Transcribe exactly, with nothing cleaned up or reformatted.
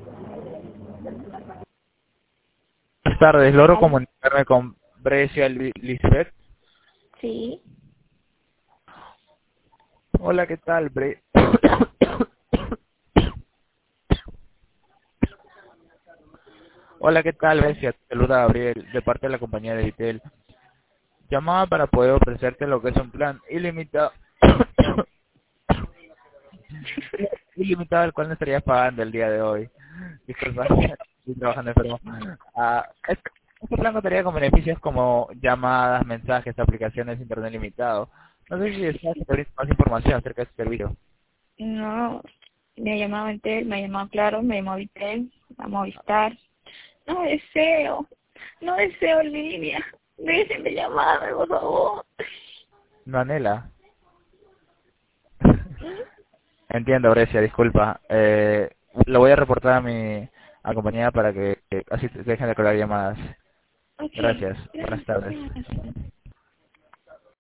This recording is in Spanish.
Buenas tardes, ¿logro Aló. comunicarme con Brescia Li- Lisbeth? Sí. Hola, ¿qué tal, Bre? Hola, ¿qué tal, Brescia? Te saluda Gabriel, de parte de la compañía de Vitel. Llamaba para poder ofrecerte lo que es un plan ilimitado, ilimitado al cual no estarías pagando el día de hoy. Disculpa, estoy trabajando enfermo. Ah, este, este plan contaría con beneficios como llamadas, mensajes, aplicaciones, internet limitado. No sé si deseas saber más información acerca de este servicio. No, me ha llamado Entel, me ha llamado Claro, me llamó Vitel, a Movistar. No deseo, no deseo línea. Déjenme llamarme, por favor. Manela. Entiendo, Brescia, disculpa. Eh, lo voy a reportar a mi a la compañía para que, que así te dejen de colgar llamadas. Ok, Gracias. Buenas gracias, tardes. gracias.